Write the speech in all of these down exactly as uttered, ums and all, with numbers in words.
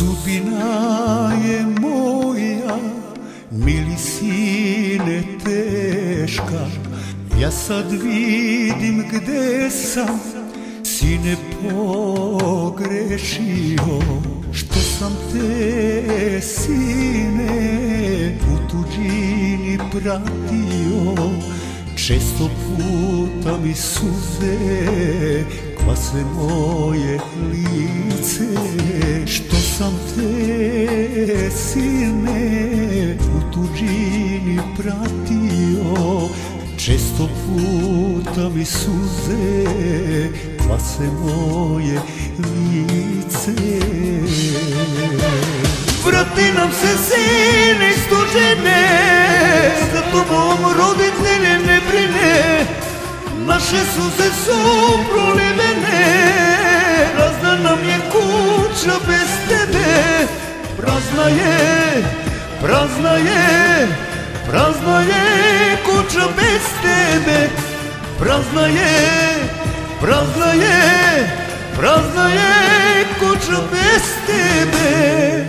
Sudbina je moja, mili sine, teška. Ja sad vidim gde sam, sine, pogrešio. Što sam te, sine, u tuđini pratio. Često puta mi suze kvase moje lice. Što sam te, sine, u tuđini pratio. Često puta mi suze kvase moje lice. Vrati nam se, sine, iz tuđine, za tobom roditelje ne brine. Naše suze su prolivene, prazna nam je kuća bez tebe. Prazna je, prazna je, prazna je kuća bez tebe. Prazna je, prazna je, prazna je kuća bez tebe.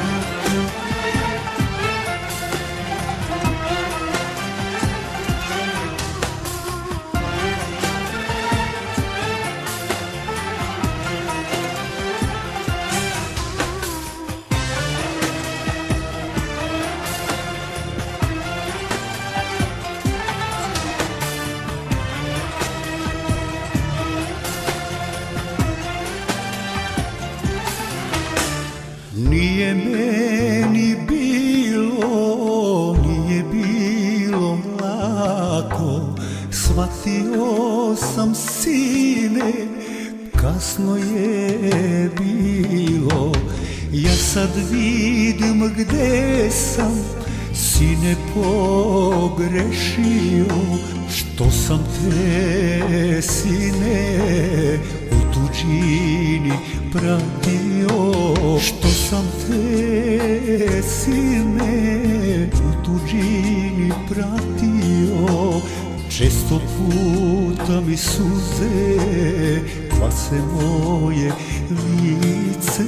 Nije meni bilo, nije bilo lako. Shvatio sam, sine, kasno je bilo. Ja sad vidim gde sam, sine, pogrešio. Što sam te, sine, u tuđini pratio. Što sam te, sine, u tuđini pratio. Često puta mi suze kvase moje lice.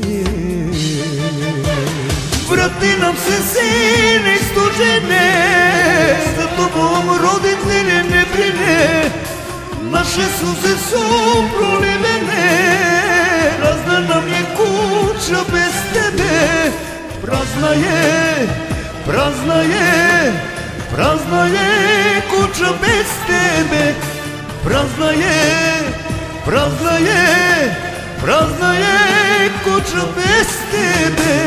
Vrati nam se, sine, iz tuđine, za tobom roditelje ne brine. Naše suze su prolivene, prazna nam je kuća bez tebe. Prazna je, prazna je, prazna je kuća bez tebe. Prazna je, prazna je, prazna je kuća bez tebe.